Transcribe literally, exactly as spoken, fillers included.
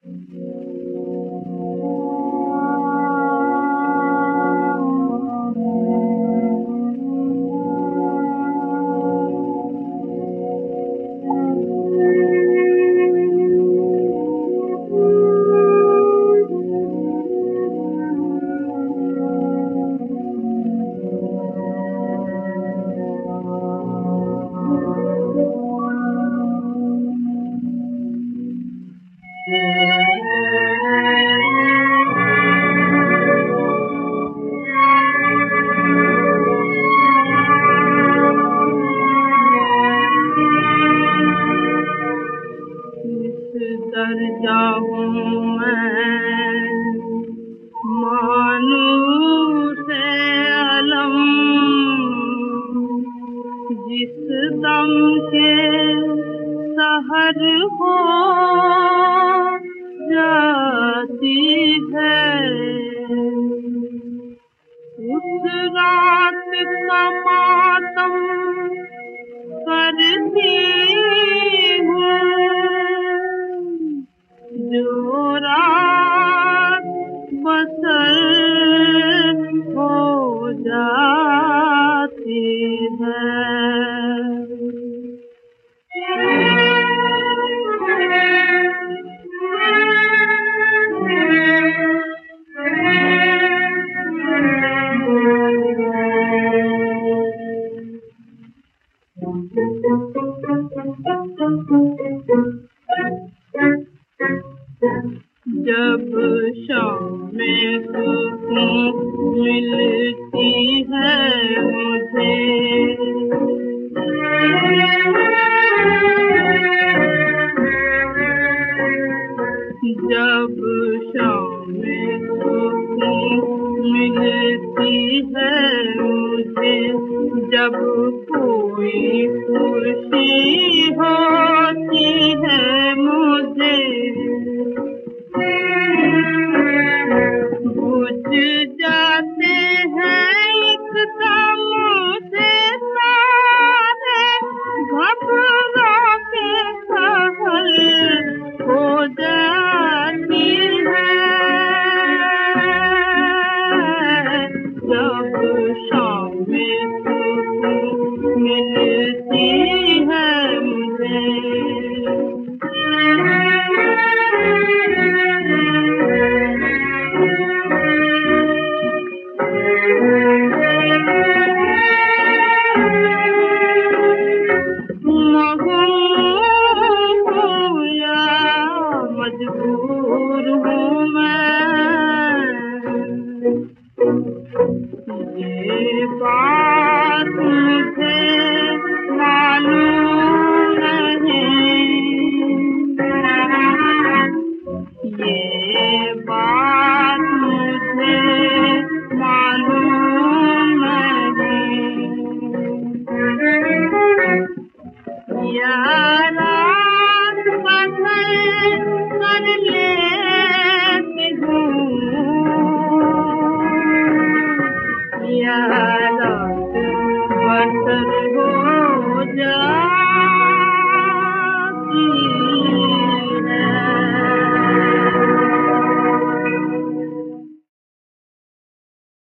दर्जा हूँ मैं मानूं से अलम, जिस दम के सहर हो जाती है, उस रात का मातम करती हूँ, जो रात बसर हो जाती है। जब शाम में सुकून मिलती है मुझे, जब शाम में सुकून मिलती है मुझे, जब कोई खुशी होती है मुझे, बुझ जाते हैं एकदम से सारे घबरा के सहल हो जाती है। जब शाम में सुकून मिलती है मुझे, मजबूर हूँ मैं, ये बात मुझे मालूम नहीं, ये बात मुझे मालूम नहीं, या